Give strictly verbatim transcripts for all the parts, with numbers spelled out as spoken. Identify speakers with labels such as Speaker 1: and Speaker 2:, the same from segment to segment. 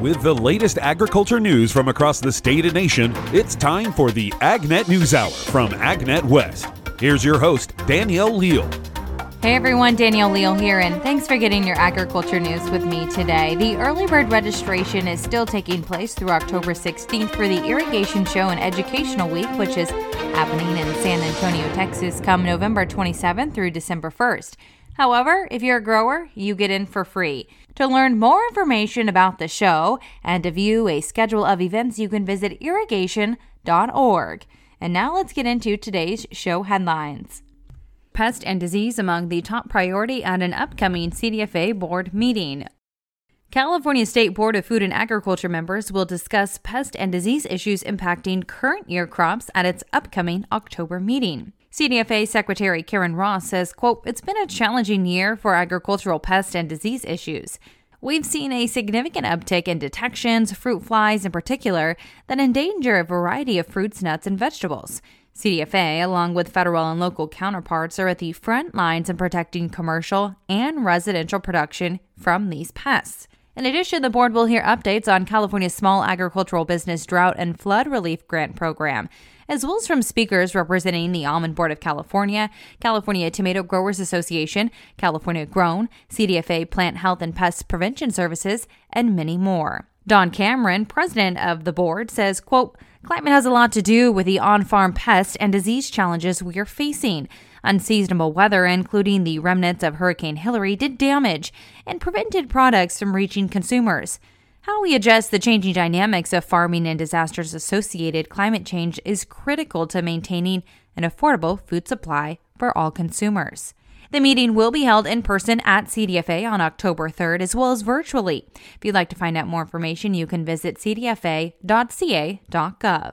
Speaker 1: With the latest agriculture news from across the state and nation, it's time for the AgNet News Hour from AgNet West. Here's your host, Danielle Leal.
Speaker 2: Hey everyone, Danielle Leal here, and thanks for getting your agriculture news with me today. The early bird registration is still taking place through October sixteenth for the Irrigation Show and Educational Week, which is happening in San Antonio, Texas, come November twenty-seventh through December first. However, if you're a grower, you get in for free. To learn more information about the show and to view a schedule of events, you can visit irrigation dot org. And now let's get into today's show headlines. Pest and disease among the top priority at an upcoming C D F A board meeting. California State Board of Food and Agriculture members will discuss pest and disease issues impacting current year crops at its upcoming October meeting. C D F A Secretary Karen Ross says, quote, "It's been a challenging year for agricultural pest and disease issues. We've seen a significant uptick in detections, fruit flies in particular, that endanger a variety of fruits, nuts, and vegetables. C D F A, along with federal and local counterparts, are at the front lines in protecting commercial and residential production from these pests." In addition, the board will hear updates on California's Small Agricultural Business Drought and Flood Relief Grant Program, as well as from speakers representing the Almond Board of California, California Tomato Growers Association, California Grown, C D F A Plant Health and Pest Prevention Services, and many more. Don Cameron, president of the board, says, quote, "Climate has a lot to do with the on-farm pest and disease challenges we are facing. Unseasonable weather, including the remnants of Hurricane Hilary, did damage and prevented products from reaching consumers. How we adjust the changing dynamics of farming and disasters associated climate change is critical to maintaining an affordable food supply for all consumers." The meeting will be held in person at C D F A on October third, as well as virtually. If you'd like to find out more information, you can visit c d f a dot c a dot gov.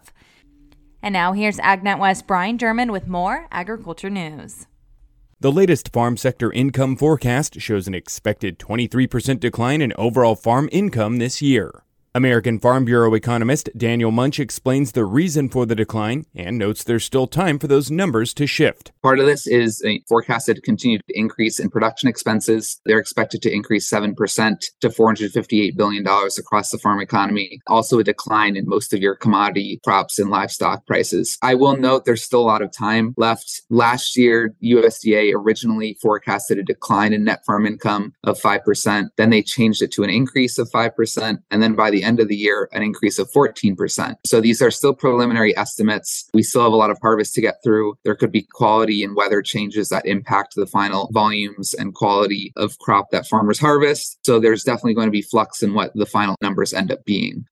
Speaker 2: And now here's AgNet West Brian German with more agriculture news.
Speaker 3: The latest farm sector income forecast shows an expected twenty-three percent decline in overall farm income this year. American Farm Bureau economist Daniel Munch explains the reason for the decline and notes there's still time for those numbers to shift.
Speaker 4: Part of this is a forecasted continued increase in production expenses. They're expected to increase seven percent to four hundred fifty-eight billion dollars across the farm economy. Also a decline in most of your commodity crops and livestock prices. I will note there's still a lot of time left. Last year, U S D A originally forecasted a decline in net farm income of five percent. Then they changed it to an increase of five percent. And then by the end of the year, an increase of fourteen percent. So these are still preliminary estimates. We still have a lot of harvest to get through. There could be quality and weather changes that impact the final volumes and quality of crop that farmers harvest. So there's definitely going to be flux in what the final numbers end up being.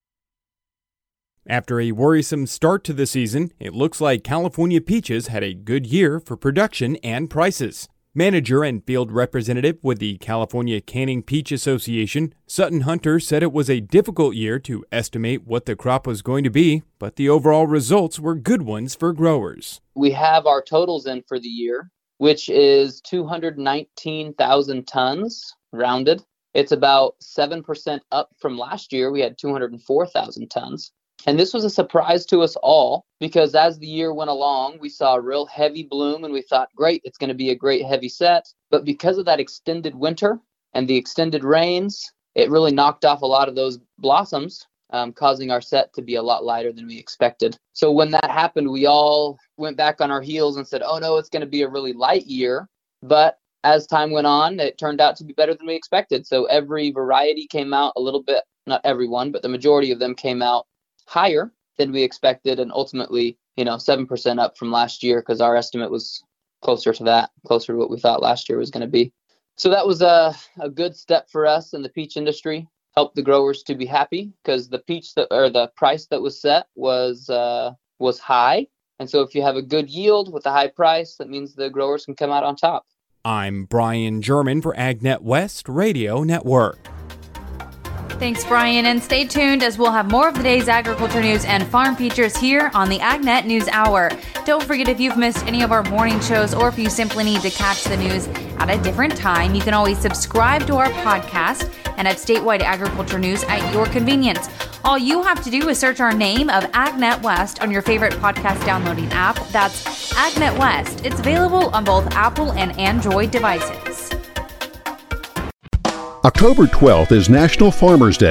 Speaker 3: After a worrisome start to the season, it looks like California peaches had a good year for production and prices. Manager and field representative with the California Canning Peach Association, Sutton Hunter, said it was a difficult year to estimate what the crop was going to be, but the overall results were good ones for growers.
Speaker 5: We have our totals in for the year, which is two hundred nineteen thousand tons, rounded. It's about seven percent up from last year. We had two hundred four thousand tons. And this was a surprise to us all because as the year went along, we saw a real heavy bloom and we thought, great, it's going to be a great heavy set. But because of that extended winter and the extended rains, it really knocked off a lot of those blossoms, um, causing our set to be a lot lighter than we expected. So when that happened, we all went back on our heels and said, oh no, it's going to be a really light year. But as time went on, it turned out to be better than we expected. So every variety came out a little bit, not everyone, but the majority of them came out higher than we expected, and ultimately, you know, seven percent up from last year because our estimate was closer to that, closer to what we thought last year was going to be. So that was a, a good step for us in the peach industry, helped the growers to be happy because the peach that, or the price that was set was uh, was high. And so if you have a good yield with a high price, that means the growers can come out on top.
Speaker 3: I'm Brian German for AgNet West Radio Network.
Speaker 2: Thanks, Brian, and stay tuned as we'll have more of the day's agriculture news and farm features here on the AgNet News Hour. Don't forget, if you've missed any of our morning shows or if you simply need to catch the news at a different time, you can always subscribe to our podcast and have statewide agriculture news at your convenience. All you have to do is search our name of AgNet West on your favorite podcast downloading app. That's AgNet West. It's available on both Apple and Android devices.
Speaker 6: October twelfth is National Farmers Day.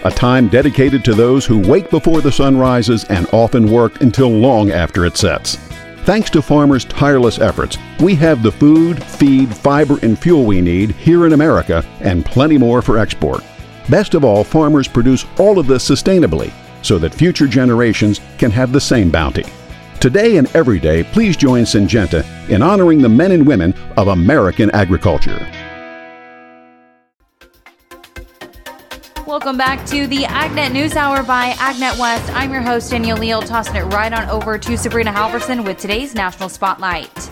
Speaker 6: a time dedicated to those who wake before the sun rises and often work until long after it sets. Thanks to farmers' tireless efforts, we have the food, feed, fiber, and fuel we need here in America and plenty more for export. Best of all, farmers produce all of this sustainably so that future generations can have the same bounty. Today and every day, please join Syngenta in honoring the men and women of American agriculture.
Speaker 2: Welcome back to the AgNet News Hour by AgNet West. I'm your host, Danielle Leal, tossing it right on over to Sabrina Halverson with today's National Spotlight.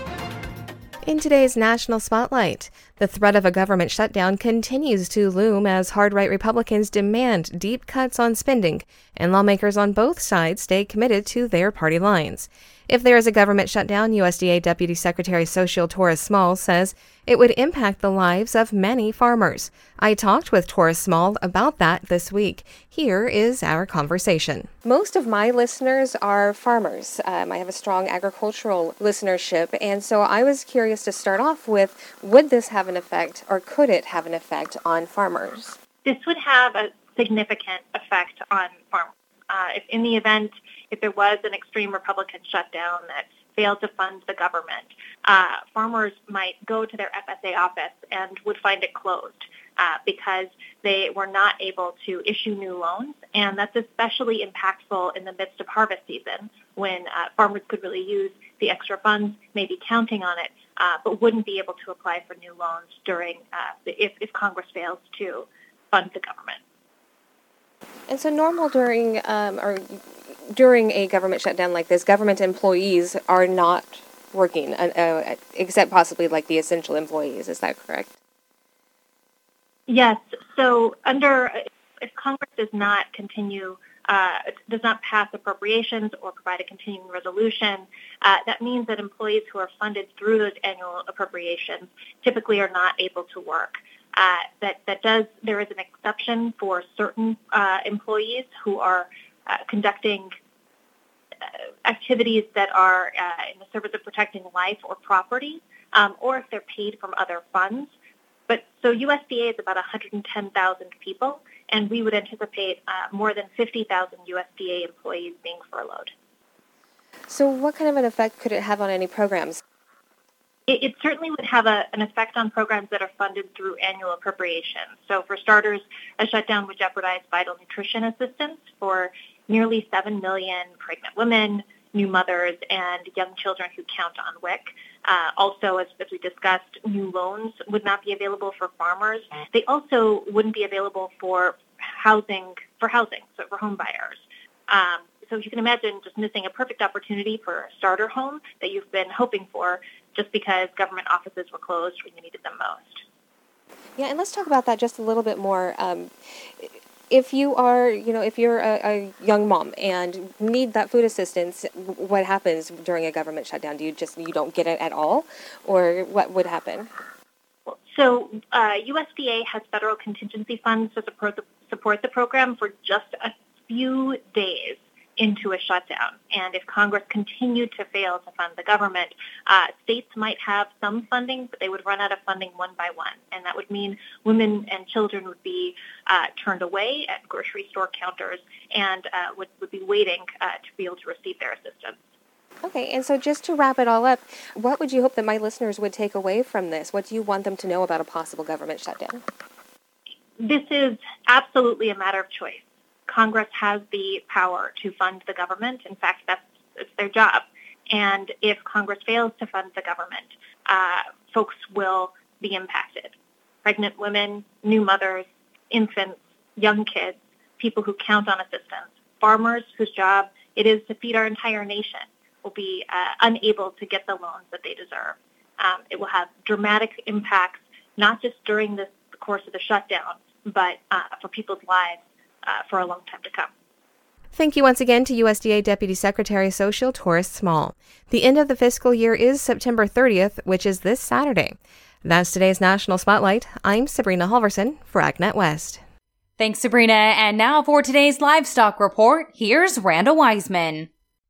Speaker 7: In today's National Spotlight, the threat of a government shutdown continues to loom as hard-right Republicans demand deep cuts on spending, and lawmakers on both sides stay committed to their party lines. If there is a government shutdown, U S D A Deputy Secretary Xochitl Torres-Small says it would impact the lives of many farmers. I talked with Torres-Small about that this week. Here is our conversation. Most of my listeners are farmers. Um, I have a strong agricultural listenership, and so I was curious to start off with, would this have an effect, or could it have an effect on farmers?
Speaker 8: This would have a significant effect on farmers. Uh, if in the event, if there was an extreme Republican shutdown that failed to fund the government, uh, farmers might go to their F S A office and would find it closed uh, because they were not able to issue new loans. And that's especially impactful in the midst of harvest season when uh, farmers could really use the extra funds, maybe counting on it, uh, but wouldn't be able to apply for new loans during uh, if, if Congress fails to fund the government.
Speaker 7: And so normal during um, or during a government shutdown like this, government employees are not working, uh, uh, except possibly like the essential employees. Is that correct?
Speaker 8: Yes. So under, if Congress does not continue, uh, does not pass appropriations or provide a continuing resolution, uh, that means that employees who are funded through those annual appropriations typically are not able to work. Uh, that, that does, there is an exception for certain uh, employees who are uh, conducting uh, activities that are uh, in the service of protecting life or property, um, or if they're paid from other funds. But so U S D A is about one hundred ten thousand people, and we would anticipate uh, more than fifty thousand U S D A employees being furloughed.
Speaker 7: So what kind of an effect could it have on any programs?
Speaker 8: It, it certainly would have a, an effect on programs that are funded through annual appropriations. So for starters, a shutdown would jeopardize vital nutrition assistance for nearly seven million pregnant women, new mothers, and young children who count on W I C. Uh, also, as, as we discussed, new loans would not be available for farmers. They also wouldn't be available for housing, for housing, so for home buyers. Um, so you can imagine just missing a perfect opportunity for a starter home that you've been hoping for just because government offices were closed when you needed them most.
Speaker 7: Yeah, and let's talk about that just a little bit more. Um, if you are, you know, if you're a, a young mom and need that food assistance, what happens during a government shutdown? Do you just, you don't get it at all? Or what would happen?
Speaker 8: So uh, U S D A has federal contingency funds to support the, support the program for just a few days into a shutdown. And if Congress continued to fail to fund the government, uh, states might have some funding, but they would run out of funding one by one. And that would mean women and children would be uh, turned away at grocery store counters and uh, would, would be waiting uh, to be able to receive their assistance.
Speaker 7: Okay, and so just to wrap it all up, what would you hope that my listeners would take away from this? What do you want them to know about a possible government shutdown?
Speaker 8: This is absolutely a matter of choice. Congress has the power to fund the government. In fact, that's it's their job. And if Congress fails to fund the government, uh, folks will be impacted. Pregnant women, new mothers, infants, young kids, people who count on assistance, farmers whose job it is to feed our entire nation will be uh, unable to get the loans that they deserve. Um, it will have dramatic impacts, not just during this, the course of the shutdown, but uh, for people's lives Uh, for a long time to come.
Speaker 7: Thank you once again to U S D A Deputy Secretary Xochitl Torres-Small. The end of the fiscal year is September thirtieth, which is this Saturday. That's today's National Spotlight. I'm Sabrina Halverson for AgNet West.
Speaker 2: Thanks, Sabrina. And now for today's livestock report, here's Randall Wiseman.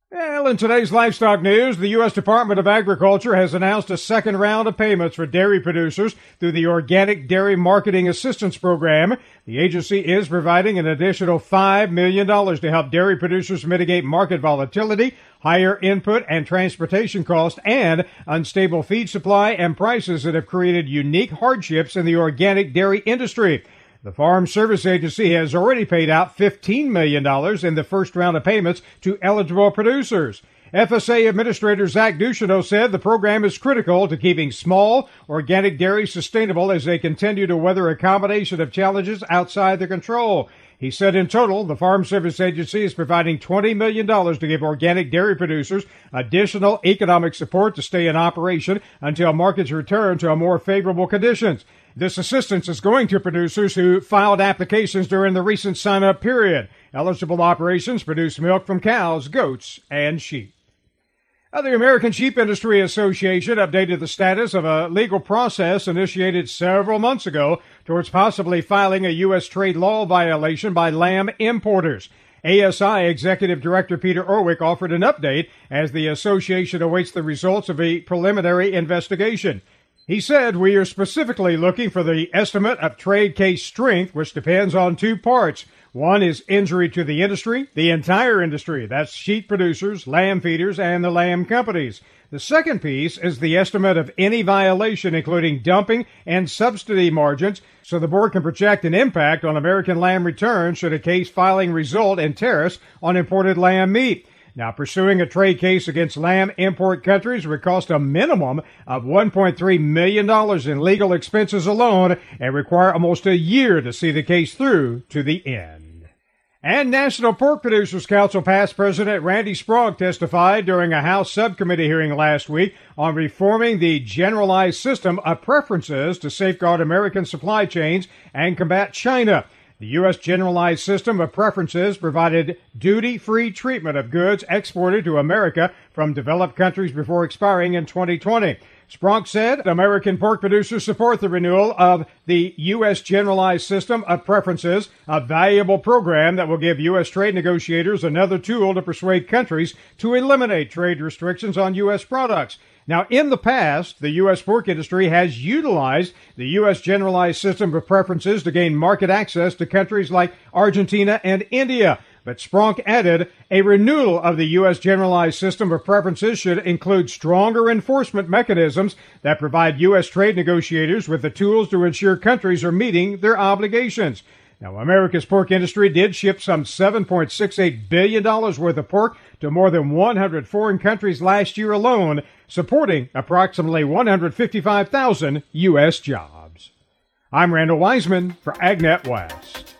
Speaker 9: Well, in today's livestock news, the U S Department of Agriculture has announced a second round of payments for dairy producers through the Organic Dairy Marketing Assistance Program. The agency is providing an additional five million dollars to help dairy producers mitigate market volatility, higher input and transportation costs, and unstable feed supply and prices that have created unique hardships in the organic dairy industry. The Farm Service Agency has already paid out fifteen million dollars in the first round of payments to eligible producers. F S A Administrator Zach Ducheneau said the program is critical to keeping small organic dairy sustainable as they continue to weather a combination of challenges outside their control. He said in total, the Farm Service Agency is providing twenty million dollars to give organic dairy producers additional economic support to stay in operation until markets return to a more favorable conditions. This assistance is going to producers who filed applications during the recent sign-up period. Eligible operations produce milk from cows, goats, and sheep. Now, the American Sheep Industry Association updated the status of a legal process initiated several months ago towards possibly filing a U S trade law violation by lamb importers. A S I Executive Director Peter Orwick offered an update as the association awaits the results of a preliminary investigation. He said, "We are specifically looking for the estimate of trade case strength, which depends on two parts. One is injury to the industry, the entire industry. That's sheep producers, lamb feeders, and the lamb companies. The second piece is the estimate of any violation, including dumping and subsidy margins, so the board can project an impact on American lamb returns should a case filing result in tariffs on imported lamb meat." Now, pursuing a trade case against lamb import countries would cost a minimum of one point three million dollars in legal expenses alone and require almost a year to see the case through to the end. And National Pork Producers Council past President Randy Sprague testified during a House subcommittee hearing last week on reforming the generalized system of preferences to safeguard American supply chains and combat China. The U S generalized system of preferences provided duty-free treatment of goods exported to America from developed countries before expiring in twenty twenty. Sprague said American pork producers support the renewal of the U S generalized system of preferences, a valuable program that will give U S trade negotiators another tool to persuade countries to eliminate trade restrictions on U S products. Now, in the past, the U S pork industry has utilized the U S generalized system of preferences to gain market access to countries like Argentina and India. But Sprague added, a renewal of the U S generalized system of preferences should include stronger enforcement mechanisms that provide U S trade negotiators with the tools to ensure countries are meeting their obligations. Now, America's pork industry did ship some seven point six eight billion dollars worth of pork to more than one hundred foreign countries last year alone, supporting approximately one hundred fifty-five thousand U S jobs. I'm Randall Wiseman for AgNet West.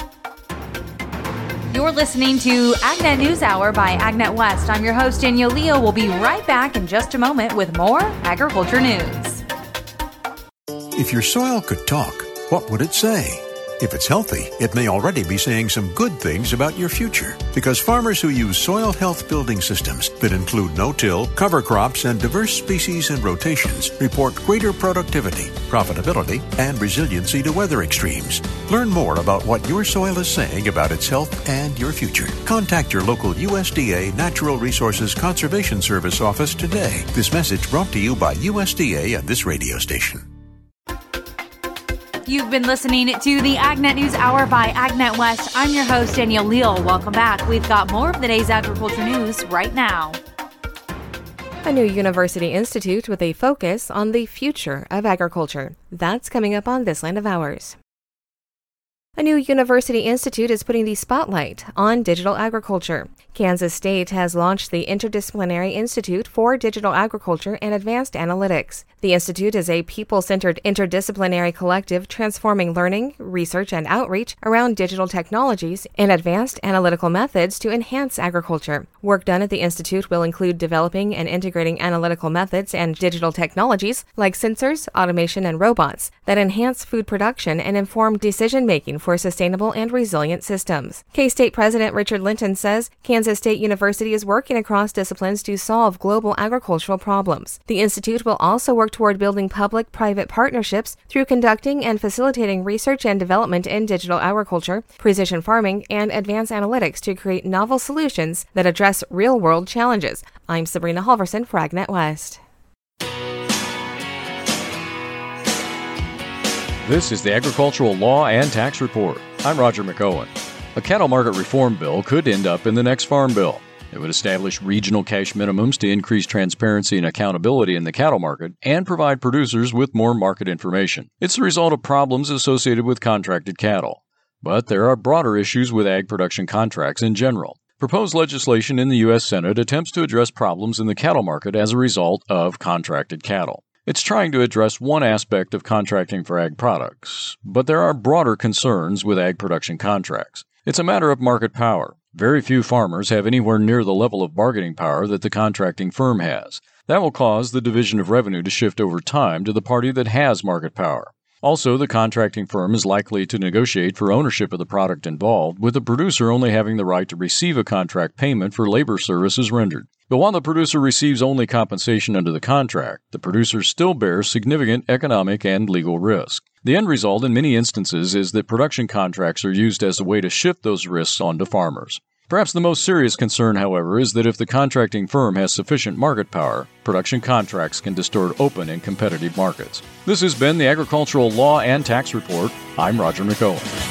Speaker 2: You're listening to AgNet News Hour by AgNet West. I'm your host, Danielle Leo. We'll be right back in just a moment with more agriculture news.
Speaker 10: If your soil could talk, what would it say? If it's healthy, it may already be saying some good things about your future, because farmers who use soil health building systems that include no-till, cover crops, and diverse species and rotations report greater productivity, profitability, and resiliency to weather extremes. Learn more about what your soil is saying about its health and your future. Contact your local U S D A Natural Resources Conservation Service office today. This message brought to you by U S D A and this radio station.
Speaker 2: You've been listening to the AgNet News Hour by AgNet West. I'm your host, Danielle Leal. Welcome back. We've got more of the day's agriculture news right now.
Speaker 7: A new university institute with a focus on the future of agriculture. That's coming up on This Land of Ours. A new university institute is putting the spotlight on digital agriculture. Kansas State has launched the Interdisciplinary Institute for Digital Agriculture and Advanced Analytics. The institute is a people-centered interdisciplinary collective transforming learning, research, and outreach around digital technologies and advanced analytical methods to enhance agriculture. Work done at the institute will include developing and integrating analytical methods and digital technologies like sensors, automation, and robots that enhance food production and inform decision-making for for sustainable and resilient systems. K-State President Richard Linton says Kansas State University is working across disciplines to solve global agricultural problems. The institute will also work toward building public-private partnerships through conducting and facilitating research and development in digital agriculture, precision farming, and advanced analytics to create novel solutions that address real-world challenges. I'm Sabrina Halverson for AgNet West.
Speaker 11: This is the Agricultural Law and Tax Report. I'm Roger McOwen. A cattle market reform bill could end up in the next Farm Bill. It would establish regional cash minimums to increase transparency and accountability in the cattle market and provide producers with more market information. It's the result of problems associated with contracted cattle. But there are broader issues with ag production contracts in general. Proposed legislation in the U S Senate attempts to address problems in the cattle market as a result of contracted cattle. It's trying to address one aspect of contracting for ag products, but there are broader concerns with ag production contracts. It's a matter of market power. Very few farmers have anywhere near the level of bargaining power that the contracting firm has. That will cause the division of revenue to shift over time to the party that has market power. Also, the contracting firm is likely to negotiate for ownership of the product involved, with the producer only having the right to receive a contract payment for labor services rendered. But while the producer receives only compensation under the contract, the producer still bears significant economic and legal risk. The end result in many instances is that production contracts are used as a way to shift those risks onto farmers. Perhaps the most serious concern, however, is that if the contracting firm has sufficient market power, production contracts can distort open and competitive markets. This has been the Agricultural Law and Tax Report. I'm Roger McOwen.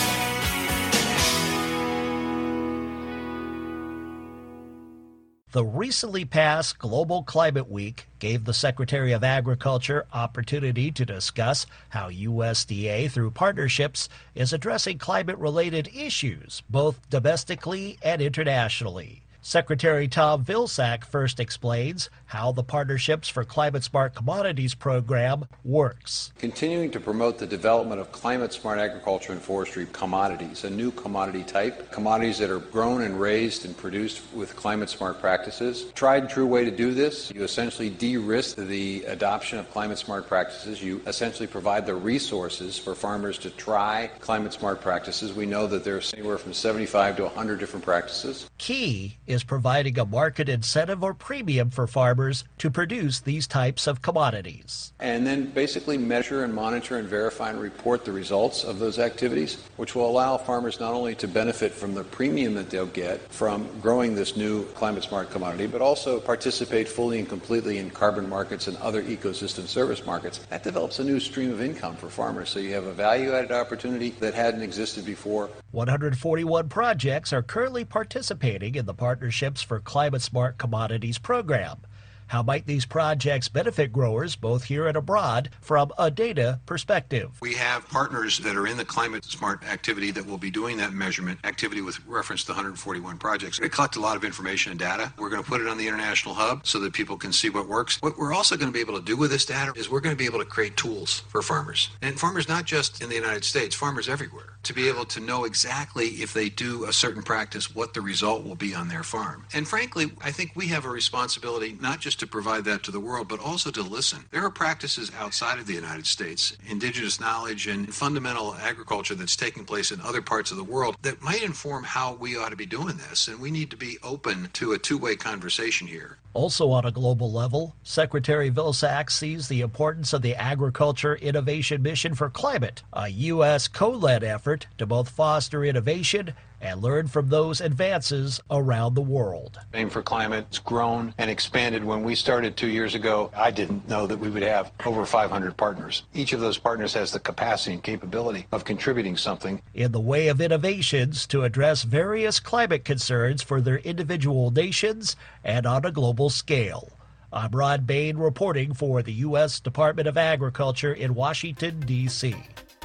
Speaker 12: The recently passed Global Climate Week gave the Secretary of Agriculture opportunity to discuss how U S D A, through partnerships, is addressing climate-related issues, both domestically and internationally. Secretary Tom Vilsack first explains how the Partnerships for Climate-Smart Commodities program works.
Speaker 13: Continuing to promote the development of climate-smart agriculture and forestry commodities, a new commodity type, commodities that are grown and raised and produced with climate-smart practices. Tried and true way to do this, you essentially de-risk the adoption of climate-smart practices. You essentially provide the resources for farmers to try climate-smart practices. We know that there's anywhere from seventy-five to one hundred different practices.
Speaker 12: Key is providing a market incentive or premium for farmers to produce these types of commodities.
Speaker 13: And then basically measure and monitor and verify and report the results of those activities, which will allow farmers not only to benefit from the premium that they'll get from growing this new climate-smart commodity, but also participate fully and completely in carbon markets and other ecosystem service markets. That develops a new stream of income for farmers, so you have a value-added opportunity that hadn't existed before.
Speaker 12: one hundred forty-one projects are currently participating in the Partnerships for Climate-Smart Commodities program. How might these projects benefit growers both here and abroad from a data perspective?
Speaker 10: We have partners that are in the climate smart activity that will be doing that measurement activity with reference to one hundred forty-one projects. We collect a lot of information and data. We're going to put it on the International Hub so that people can see what works. What we're also going to be able to do with this data is we're going to be able to create tools for farmers. And farmers not just in the United States, farmers everywhere, to be able to know exactly if they do a certain practice, what the result will be on their farm. And frankly, I think we have a responsibility not just to provide that to the world, but also to listen. There are practices outside of the United States, indigenous knowledge and fundamental agriculture that's taking place in other parts of the world that might inform how we ought to be doing this. And we need to be open to a two-way conversation here.
Speaker 12: Also on a global level, Secretary Vilsack sees the importance of the Agriculture Innovation Mission for Climate, a U S co-led effort to both foster innovation and learn from those advances around the world.
Speaker 13: Aim for Climate has grown and expanded. When we started two years ago, I didn't know that we would have over five hundred partners. Each of those partners has the capacity and capability of contributing something
Speaker 12: in the way of innovations to address various climate concerns for their individual nations and on a global scale. I'm Rod Bain reporting for the U S Department of Agriculture in Washington, D C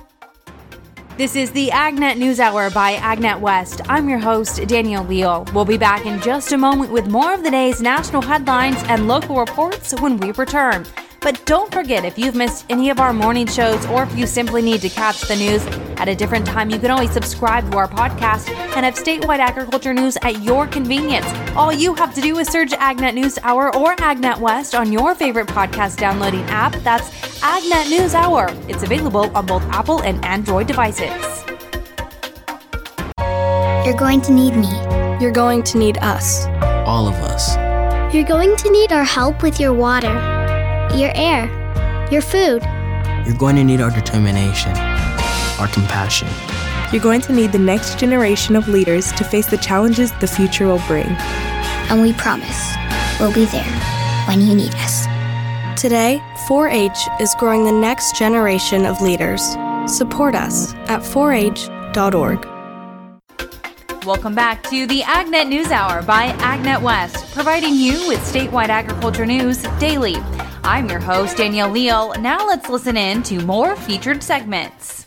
Speaker 2: This is the AgNet News Hour by AgNet West. I'm your host, Danielle Leal. We'll be back in just a moment with more of the day's national headlines and local reports when we return. But don't forget, if you've missed any of our morning shows or if you simply need to catch the news at a different time, you can always subscribe to our podcast and have statewide agriculture news at your convenience. All you have to do is search AgNet News Hour or AgNet West on your favorite podcast downloading app. That's AgNet News Hour. It's available on both Apple and Android devices.
Speaker 14: You're going to need me.
Speaker 15: You're going to need us.
Speaker 16: All of us.
Speaker 14: You're going to need our help with your water, your air, your food.
Speaker 16: You're going to need our determination, our compassion.
Speaker 15: You're going to need the next generation of leaders to face the challenges the future will bring.
Speaker 14: And we promise we'll be there when you need us.
Speaker 15: Today, four H is growing the next generation of leaders. Support us at four H dot org.
Speaker 2: Welcome back to the AgNet News Hour by AgNet West, providing you with statewide agriculture news daily. I'm your host, Danielle Leal. Now let's listen in to more featured segments.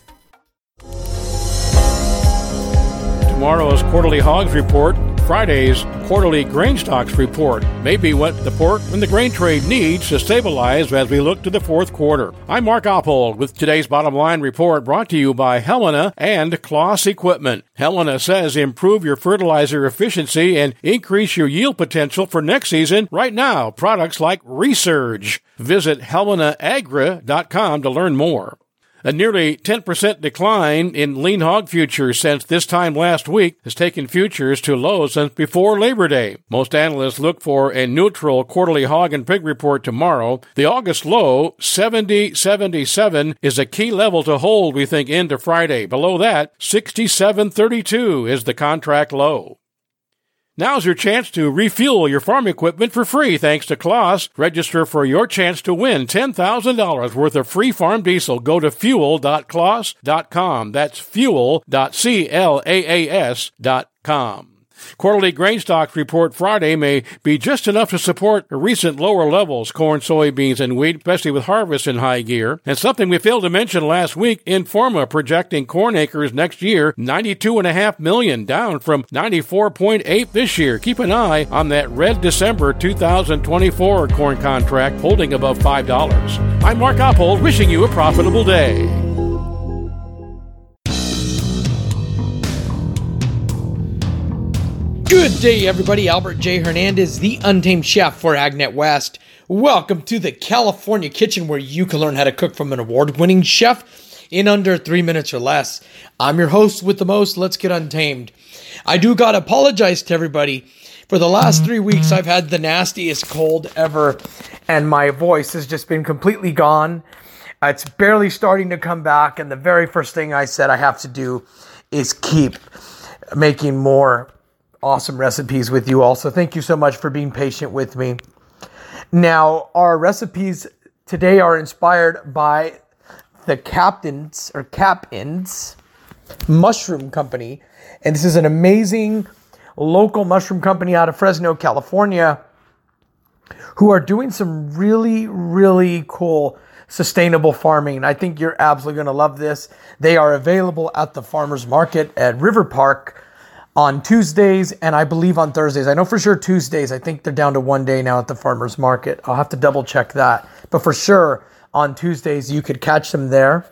Speaker 17: Tomorrow's quarterly hogs report, Friday's quarterly grain stocks report, may be what the pork and the grain trade needs to stabilize as we look to the fourth quarter. I'm Mark Oppold with today's bottom line report, brought to you by Helena and Kloss Equipment. Helena says improve your fertilizer efficiency and increase your yield potential for next season right now. Products like Resurge. Visit helena agra dot com to learn more. A nearly ten percent decline in lean hog futures since this time last week has taken futures to lows since before Labor Day. Most analysts look for a neutral quarterly hog and pig report tomorrow. The August low, seventy seventy-seven, is a key level to hold, we think, into Friday. Below that, sixty-seven thirty-two is the contract low. Now's your chance to refuel your farm equipment for free thanks to Kloss. Register for your chance to win ten thousand dollars worth of free farm diesel. Go to fuel dot kloss dot com. That's fuel dot class dot com. Quarterly grain stocks report Friday may be just enough to support recent lower levels, corn, soybeans, and wheat, especially with harvest in high gear. And something we failed to mention last week, Informa projecting corn acres next year, ninety-two point five million, down from ninety-four point eight this year. Keep an eye on that red December two thousand twenty-four corn contract holding above five dollars. I'm Mark Oppold, wishing you a profitable day.
Speaker 18: Good day, everybody. Albert J. Hernandez, the Untamed Chef for AgNet West. Welcome to the California Kitchen, where you can learn how to cook from an award-winning chef in under three minutes or less. I'm your host with the most. Let's get untamed. I do gotta apologize to everybody. For the last three weeks, I've had the nastiest cold ever, and my voice has just been completely gone. Uh, it's barely starting to come back, and the very first thing I said I have to do is keep making more awesome recipes with you all. So thank you so much for being patient with me. Now, our recipes today are inspired by the Captain's or Captain's Mushroom Company. And this is an amazing local mushroom company out of Fresno, California, who are doing some really, really cool sustainable farming. I think you're absolutely going to love this. They are available at the farmers market at River Park on Tuesdays, and I believe on Thursdays. I know for sure Tuesdays. I think they're down to one day now at the farmers market. I'll have to double check that. But for sure, on Tuesdays, you could catch them there.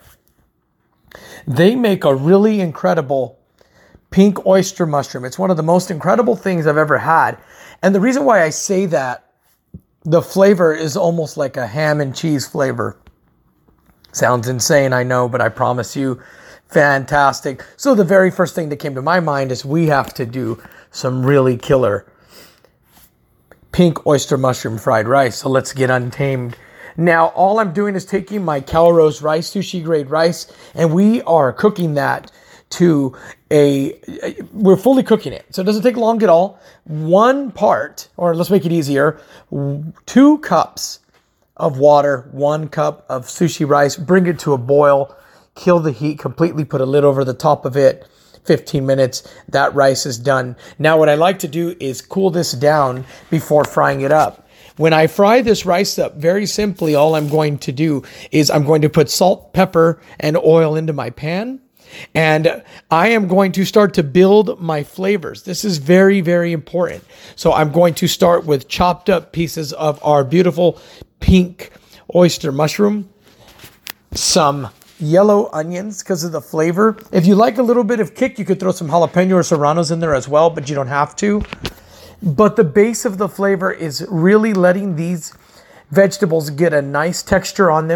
Speaker 18: They make a really incredible pink oyster mushroom. It's one of the most incredible things I've ever had. And the reason why I say that, the flavor is almost like a ham and cheese flavor. Sounds insane, I know, but I promise you, fantastic. So the very first thing that came to my mind is we have to do some really killer pink oyster mushroom fried rice. So let's get untamed. Now, all I'm doing is taking my Calrose rice, sushi grade rice, and we are cooking that to a, we're fully cooking it. So it doesn't take long at all. One part, or let's make it easier, two cups of water, one cup of sushi rice, bring it to a boil. Kill the heat completely, put a lid over the top of it, fifteen minutes, that rice is done. Now what I like to do is cool this down before frying it up. When I fry this rice up, very simply, all I'm going to do is I'm going to put salt, pepper, and oil into my pan. And I am going to start to build my flavors. This is very, very important. So I'm going to start with chopped up pieces of our beautiful pink oyster mushroom, some yellow onions because of the flavor. If you like a little bit of kick, you could throw some jalapeno or serranos in there as well, but you don't have to. But the base of the flavor is really letting these vegetables get a nice texture on them,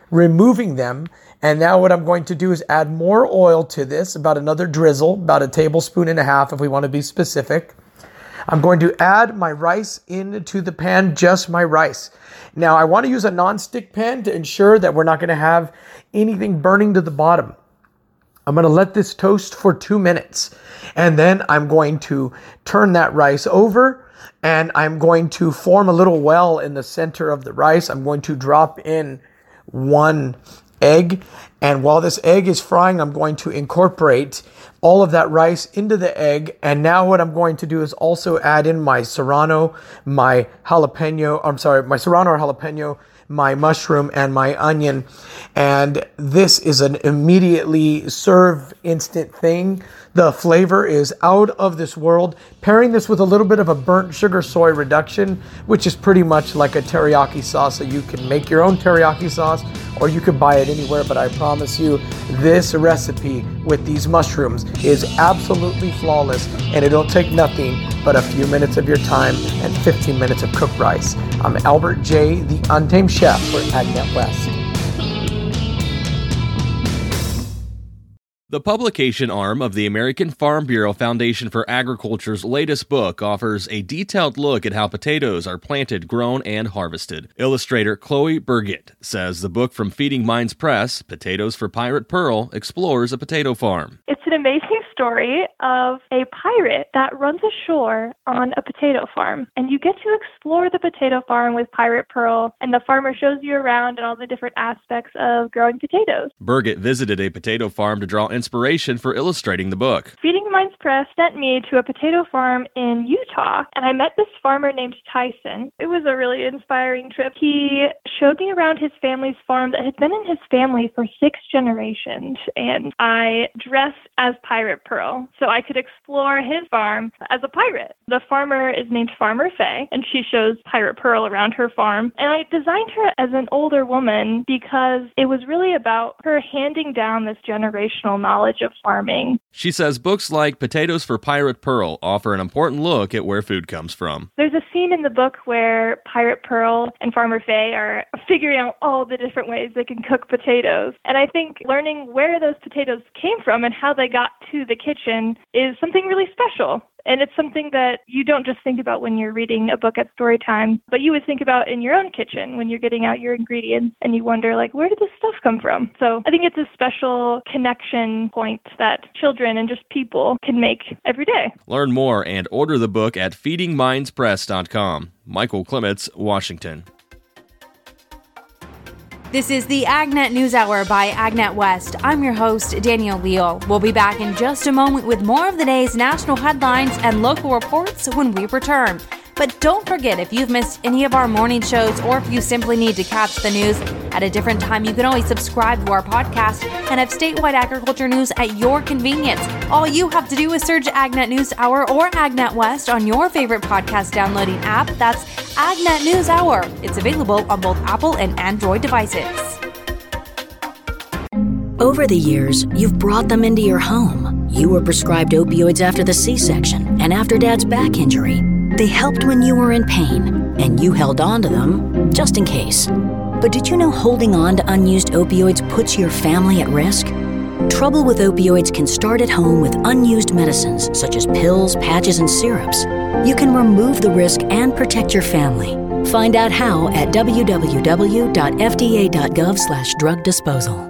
Speaker 18: removing them. And now what I'm going to do is add more oil to this, about another drizzle, about a tablespoon and a half if we want to be specific. I'm going to add my rice into the pan, just my rice. Now I want to use a non-stick pan to ensure that we're not going to have anything burning to the bottom. I'm going to let this toast for two minutes. And then I'm going to turn that rice over. And I'm going to form a little well in the center of the rice. I'm going to drop in one egg. And while this egg is frying, I'm going to incorporate all of that rice into the egg. And now what I'm going to do is also add in my serrano, my jalapeno, I'm sorry, my serrano or jalapeno, my mushroom, and my onion. And this is an immediately serve instant thing. The flavor is out of this world. Pairing this with a little bit of a burnt sugar soy reduction, which is pretty much like a teriyaki sauce. So you can make your own teriyaki sauce or you can buy it anywhere. But I promise you, this recipe with these mushrooms is absolutely flawless, and it'll take nothing but a few minutes of your time and fifteen minutes of cooked rice. I'm Albert J., the Untamed Chef for AgNet West.
Speaker 19: The publication arm of the American Farm Bureau Foundation for Agriculture's latest book offers a detailed look at how potatoes are planted, grown, and harvested. Illustrator Chloe Burgett says the book from Feeding Minds Press, Potatoes for Pirate Pearl, explores a potato farm.
Speaker 20: It's an amazing story of a pirate that runs ashore on a potato farm. And you get to explore the potato farm with Pirate Pearl, and the farmer shows you around and all the different aspects of growing potatoes.
Speaker 19: Burgett visited a potato farm to draw inspiration for illustrating the book.
Speaker 20: Feeding Minds Press sent me to a potato farm in Utah, and I met this farmer named Tyson. It was a really inspiring trip. He showed me around his family's farm that had been in his family for six generations, and I dressed as Pirate Pearl so I could explore his farm as a pirate. The farmer is named Farmer Faye, and she shows Pirate Pearl around her farm. And I designed her as an older woman because it was really about her handing down this generational knowledge knowledge of farming.
Speaker 19: She says books like Potatoes for Pirate Pearl offer an important look at where food comes from.
Speaker 20: There's a scene in the book where Pirate Pearl and Farmer Faye are figuring out all the different ways they can cook potatoes. And I think learning where those potatoes came from and how they got to the kitchen is something really special. And it's something that you don't just think about when you're reading a book at story time, but you would think about in your own kitchen when you're getting out your ingredients and you wonder, like, where did this stuff come from? So I think it's a special connection point that children and just people can make every day.
Speaker 19: Learn more and order the book at feeding minds press dot com. Michael Clements, Washington.
Speaker 2: This is the AgNet News Hour by AgNet West. I'm your host, Danielle Leal. We'll be back in just a moment with more of the day's national headlines and local reports when we return. But don't forget, if you've missed any of our morning shows or if you simply need to catch the news at a different time, you can always subscribe to our podcast and have statewide agriculture news at your convenience. All you have to do is search AgNet News Hour or AgNet West on your favorite podcast downloading app. That's AgNet News Hour. It's available on both Apple and Android devices.
Speaker 21: Over the years, you've brought them into your home. You were prescribed opioids after the C-section and after Dad's back injury. They helped when you were in pain, and you held on to them just in case. But did you know holding on to unused opioids puts your family at risk? Trouble with opioids can start at home with unused medicines such as pills, patches, and syrups. You can remove the risk and protect your family. Find out how at w w w dot f d a dot gov slash drug disposal.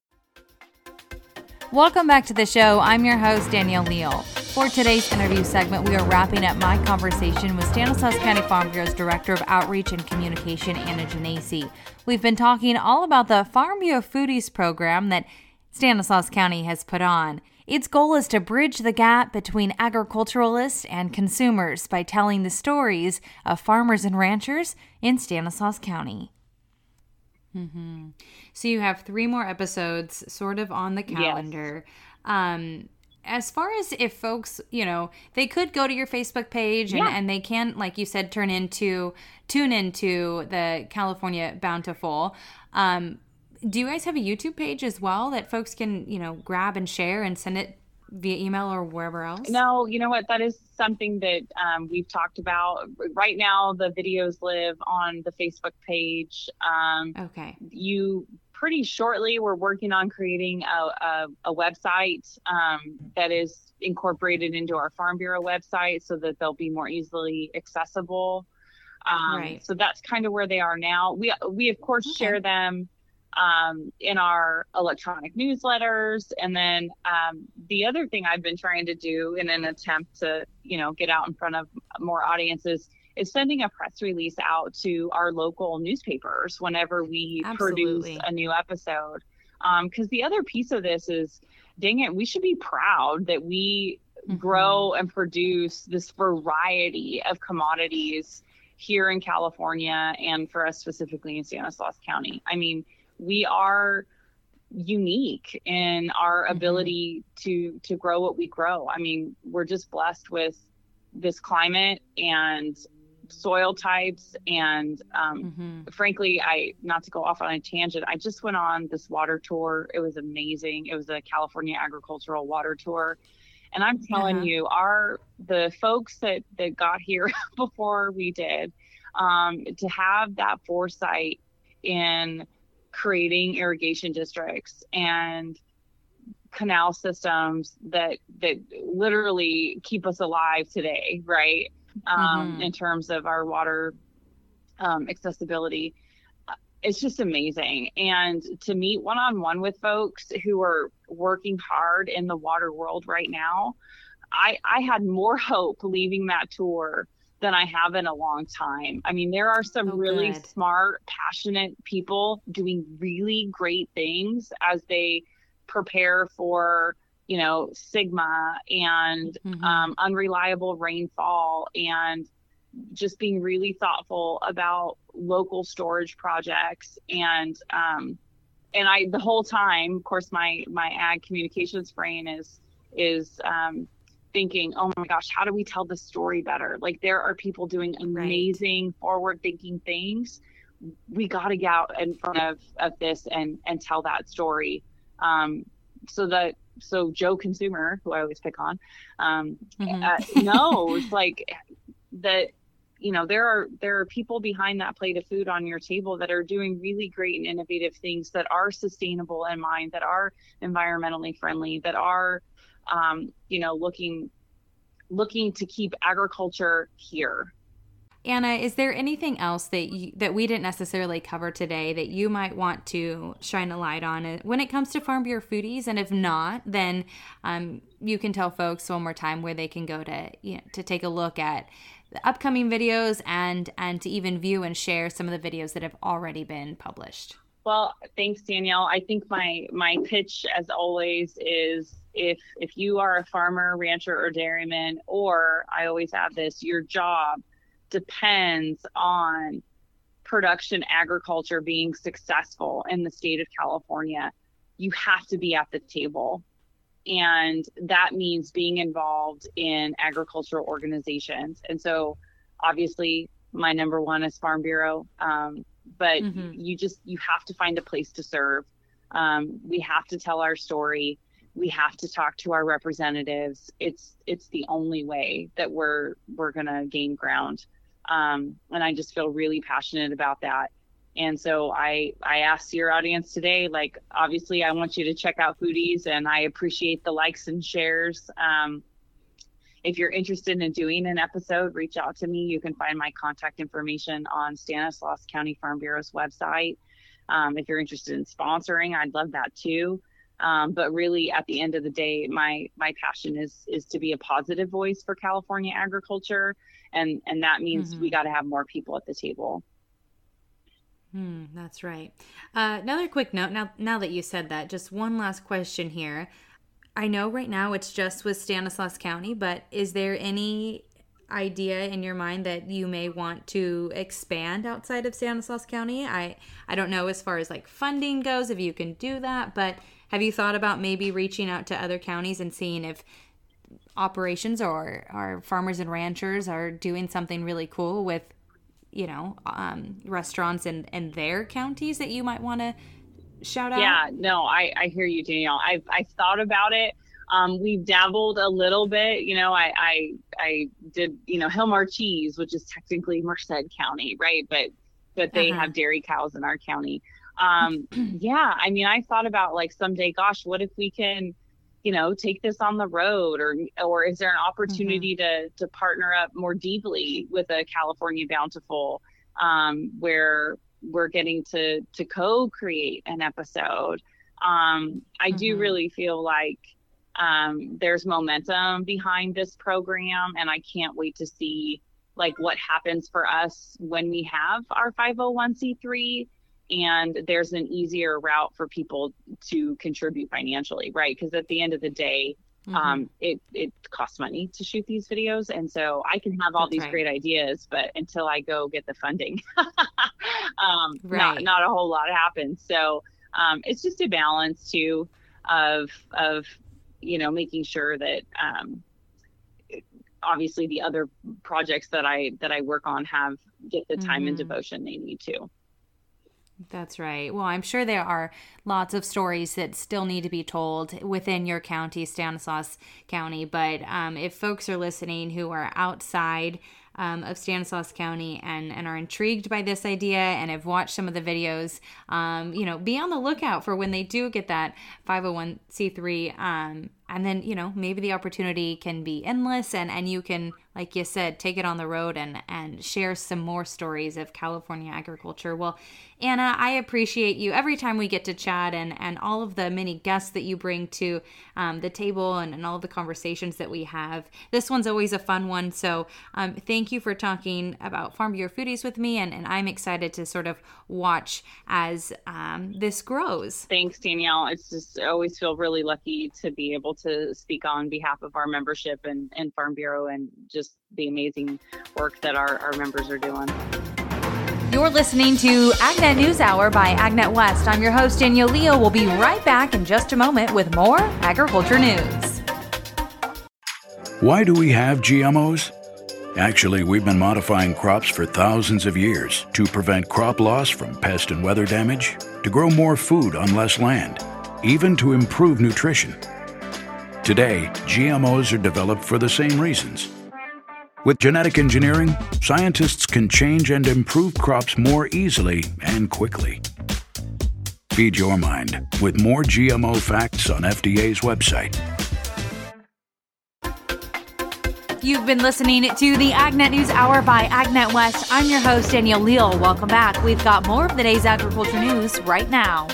Speaker 2: Welcome back to the show. I'm your host, Danielle Leal. For today's interview segment, we are wrapping up my conversation with Stanislaus County Farm Bureau's Director of Outreach and Communication, Anna Genesi. We've been talking all about the Farm Bureau Foodies program that Stanislaus County has put on. Its goal is to bridge the gap between agriculturalists and consumers by telling the stories of farmers and ranchers in Stanislaus County. Mm-hmm. So you have three more episodes sort of on the calendar. Yes. Um, as far as if folks, you know, they could go to your Facebook page and, yeah. and they can, like you said, turn into, tune into the California Bountiful. Um, do you guys have a YouTube page as well that folks can, you know, grab and share and send it via email or wherever else?
Speaker 22: No, you know what? That is something that um, we've talked about. Right now, the videos live on the Facebook page. Um,
Speaker 2: okay.
Speaker 22: You pretty shortly, we're working on creating a, a, a website um, that is incorporated into our Farm Bureau website so that they'll be more easily accessible. Um,
Speaker 2: Right.
Speaker 22: So that's kind of where they are now. We, we of course,
Speaker 2: Okay.
Speaker 22: share them um, in our electronic newsletters. And then um, the other thing I've been trying to do in an attempt to, you know, get out in front of more audiences is sending a press release out to our local newspapers whenever we
Speaker 2: Absolutely.
Speaker 22: produce a new episode. Um, 'cause the other piece of this is, dang it, we should be proud that we
Speaker 2: Mm-hmm.
Speaker 22: grow and produce this variety of commodities here in California, and for us specifically in Stanislaus County. I mean, we are unique in our
Speaker 2: Mm-hmm.
Speaker 22: ability to to grow what we grow. I mean, we're just blessed with this climate and soil types, and um,
Speaker 2: Mm-hmm.
Speaker 22: frankly, I not to go off on a tangent, I just went on this water tour. It was amazing. It was a California agricultural water tour. And I'm telling
Speaker 2: Uh-huh.
Speaker 22: you, our the folks that, that got here before we did, um, to have that foresight in creating irrigation districts and canal systems that that literally keep us alive today, right? Um,
Speaker 2: Mhm.
Speaker 22: In terms of our water um, accessibility. It's just amazing. And to meet one-on-one with folks who are working hard in the water world right now, I, I had more hope leaving that tour than I have in a long time. I mean, there are some
Speaker 2: Oh,
Speaker 22: really
Speaker 2: good.
Speaker 22: smart, passionate people doing really great things as they prepare for, you know, Sigma and
Speaker 2: Mhm.
Speaker 22: um, unreliable rainfall, and just being really thoughtful about local storage projects. And um, and I the whole time, of course, my my ag communications brain is is um, thinking, oh my gosh, how do we tell the story better? Like, there are people doing amazing forward-thinking things. We got to get out in front of, of this and and tell that story, um, so that so Joe Consumer, who I always pick on, um,
Speaker 2: Mhm.
Speaker 22: uh, knows like that. You know, there are there are people behind that plate of food on your table that are doing really great and innovative things that are sustainable in mind, that are environmentally friendly, that are, um, you know, looking looking to keep agriculture here.
Speaker 2: Anna, is there anything else that you, that we didn't necessarily cover today that you might want to shine a light on it when it comes to Farm Bureau Foodies? And if not, then um, you can tell folks one more time where they can go to, you know, to take a look at the upcoming videos and and to even view and share some of the videos that have already been published.
Speaker 22: Well, thanks, Danielle. I think my my pitch, as always, is if if you are a farmer, rancher, or dairyman, or I always have this, your job depends on production agriculture being successful in the state of California, you have to be at the table. And that means being involved in agricultural organizations. And so obviously my number one is Farm Bureau. Um, but
Speaker 2: Mhm.
Speaker 22: you just, you have to find a place to serve. Um, we have to tell our story. We have to talk to our representatives. It's, it's the only way that we're, we're going to gain ground. Um, and I just feel really passionate about that. And so I, I asked your audience today, like, obviously I want you to check out Foodies, and I appreciate the likes and shares. Um, if you're interested in doing an episode, reach out to me. You can find my contact information on Stanislaus County Farm Bureau's website. Um, if you're interested in sponsoring, I'd love that too. Um, but really, at the end of the day, my my passion is is to be a positive voice for California agriculture, and and that means
Speaker 2: Mhm.
Speaker 22: we got to have more people at the table.
Speaker 2: Hmm, that's right. Uh, another quick note. Now, now that you said that, just one last question here. I know right now it's just with Stanislaus County, but is there any idea in your mind that you may want to expand outside of Stanislaus County? I I don't know as far as like funding goes, if you can do that, but have you thought about maybe reaching out to other counties and seeing if operations or, or farmers and ranchers are doing something really cool with, you know, um, restaurants in, in their counties that you might want to shout out?
Speaker 22: Yeah, no, I, I hear you, Danielle. I've, I've thought about it. Um, we've dabbled a little bit, you know, I, I, I did, you know, Hilmar Cheese, which is technically Merced County, right? But, but they
Speaker 2: Uh-huh.
Speaker 22: have dairy cows in our county. um, yeah, I mean, I thought about like someday, gosh, what if we can, you know, take this on the road, or or is there an opportunity mm-hmm. to to partner up more deeply with a California Bountiful, um, where we're getting to to co-create an episode. Um, I mm-hmm. do really feel like um, there's momentum behind this program, and I can't wait to see like what happens for us when we have our five oh one c three. And there's an easier route for people to contribute financially, right? Because at the end of the day, mm-hmm. um, it, it costs money to shoot these videos. And so I can have all That's these right. great ideas, but until I go get the funding, um, right. not, not a whole lot happens. So um, it's just a balance too of, of, you know, making sure that um, obviously the other projects that I, that I work on have get the time mm-hmm. and devotion they need to.
Speaker 2: That's right. Well, I'm sure there are lots of stories that still need to be told within your county, Stanislaus County. But um, if folks are listening who are outside um, of Stanislaus County and, and are intrigued by this idea and have watched some of the videos, um, you know, be on the lookout for when they do get that five oh one c three. Um, and then, you know, maybe the opportunity can be endless and, and you can, like you said, take it on the road and, and share some more stories of California agriculture. Well, Anna, I appreciate you every time we get to chat and, and all of the many guests that you bring to um, the table and, and all of the conversations that we have. This one's always a fun one. So um, thank you for talking about Farm Bureau Foodies with me. And, and I'm excited to sort of watch as um, this grows.
Speaker 22: Thanks, Danielle. It's just, I always feel really lucky to be able to speak on behalf of our membership and, and Farm Bureau and just the amazing work that our, our members are doing.
Speaker 2: You're listening to AgNet News Hour by AgNet West. I'm your host, Danielle Leo. We'll be right back in just a moment with more agriculture news.
Speaker 1: Why do we have G M Os? Actually, we've been modifying crops for thousands of years to prevent crop loss from pest and weather damage, to grow more food on less land, even to improve nutrition. Today, G M Os are developed for the same reasons. With genetic engineering, scientists can change and improve crops more easily and quickly. Feed your mind with more G M O facts on F D A's website.
Speaker 2: You've been listening to the AgNet News Hour by AgNet West. I'm your host, Danielle Leal. Welcome back. We've got more of the day's agriculture news right now.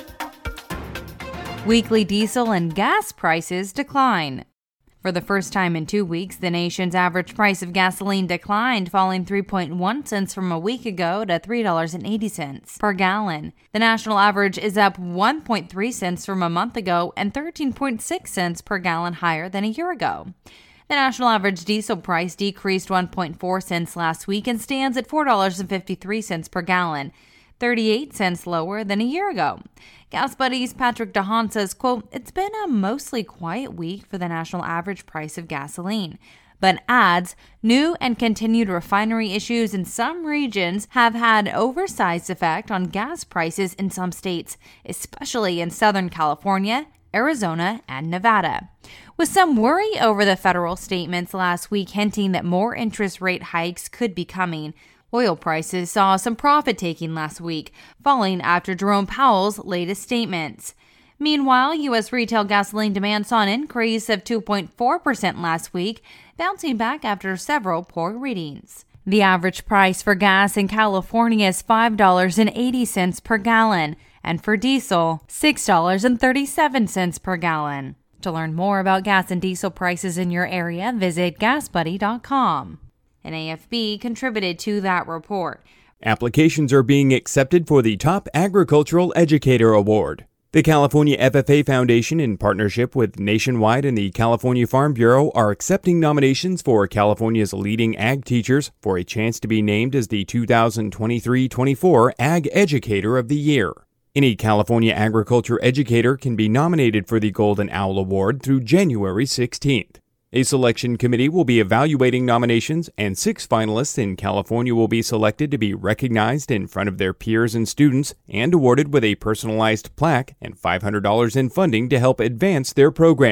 Speaker 2: Weekly diesel and gas prices decline. For the first time in two weeks, the nation's average price of gasoline declined, falling three point one cents from a week ago to three dollars and eighty cents per gallon. The national average is up one point three cents from a month ago and thirteen point six cents per gallon higher than a year ago. The national average diesel price decreased one point four cents last week and stands at four dollars and fifty-three cents per gallon, thirty-eight cents lower than a year ago. Gas Buddy's Patrick DeHaan says, quote, "It's been a mostly quiet week for the national average price of gasoline," but adds, new and continued refinery issues in some regions have had oversized effect on gas prices in some states, especially in Southern California, Arizona, and Nevada. With some worry over the federal statements last week hinting that more interest rate hikes could be coming, oil prices saw some profit-taking last week, falling after Jerome Powell's latest statements. Meanwhile, U S retail gasoline demand saw an increase of two point four percent last week, bouncing back after several poor readings. The average price for gas in California is five dollars and eighty cents per gallon, and for diesel, six dollars and thirty-seven cents per gallon. To learn more about gas and diesel prices in your area, visit gas buddy dot com. And A F B contributed to that report.
Speaker 3: Applications are being accepted for the Top Agricultural Educator Award. The California F F A Foundation, in partnership with Nationwide and the California Farm Bureau, are accepting nominations for California's leading ag teachers for a chance to be named as the two thousand twenty-three twenty-four Ag Educator of the Year. Any California agriculture educator can be nominated for the Golden Owl Award through January sixteenth. A selection committee will be evaluating nominations, and six finalists in California will be selected to be recognized in front of their peers and students and awarded with a personalized plaque and five hundred dollars in funding to help advance their programs.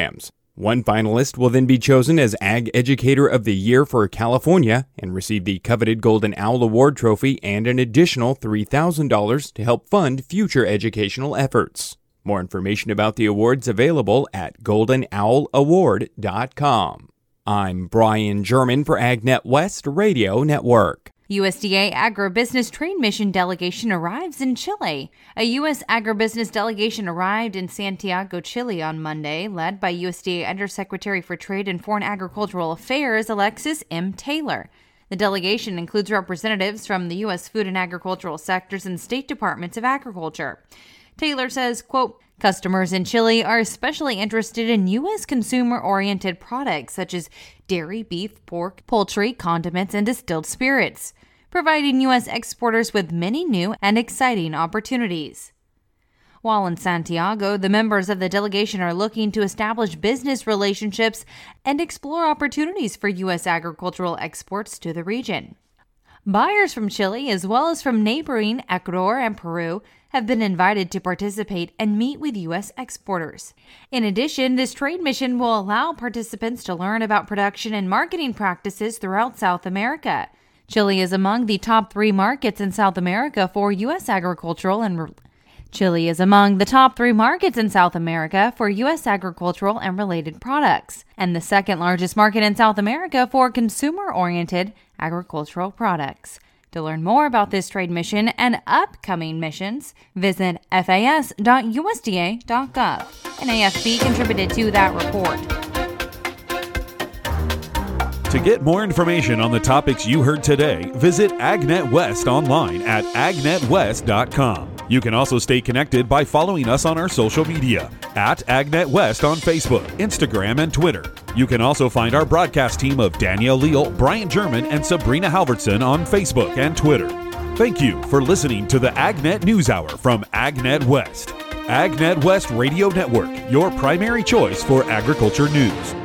Speaker 3: One finalist will then be chosen as Ag Educator of the Year for California and receive the coveted Golden Owl Award trophy and an additional three thousand dollars to help fund future educational efforts. More information about the awards available at golden owl award dot com. I'm Brian German for AgNet West Radio Network.
Speaker 2: U S D A Agribusiness Trade Mission delegation arrives in Chile. A U S agribusiness delegation arrived in Santiago, Chile on Monday, led by U S D A Undersecretary for Trade and Foreign Agricultural Affairs, Alexis M. Taylor. The delegation includes representatives from the U S food and agricultural sectors and state departments of agriculture. Taylor says, quote, customers in Chile are especially interested in U S consumer-oriented products such as dairy, beef, pork, poultry, condiments, and distilled spirits, providing U S exporters with many new and exciting opportunities. While in Santiago, the members of the delegation are looking to establish business relationships and explore opportunities for U S agricultural exports to the region. Buyers from Chile, as well as from neighboring Ecuador and Peru, have been invited to participate and meet with U S exporters. In addition, this trade mission will allow participants to learn about production and marketing practices throughout South America. Chile is among the top three markets in South America for U S agricultural and re- Chile is among the top three markets in South America for U S agricultural and related products, and the second largest market in South America for consumer-oriented agricultural products. To learn more about this trade mission and upcoming missions, visit f a s dot u s d a dot gov. N A F B contributed to that report.
Speaker 4: To get more information on the topics you heard today, visit AgNet West online at ag net west dot com. You can also stay connected by following us on our social media at AgNet West on Facebook, Instagram, and Twitter. You can also find our broadcast team of Danielle Leal, Brian German, and Sabrina Halverson on Facebook and Twitter. Thank you for listening to the AgNet News Hour from AgNet West. AgNet West Radio Network, your primary choice for agriculture news.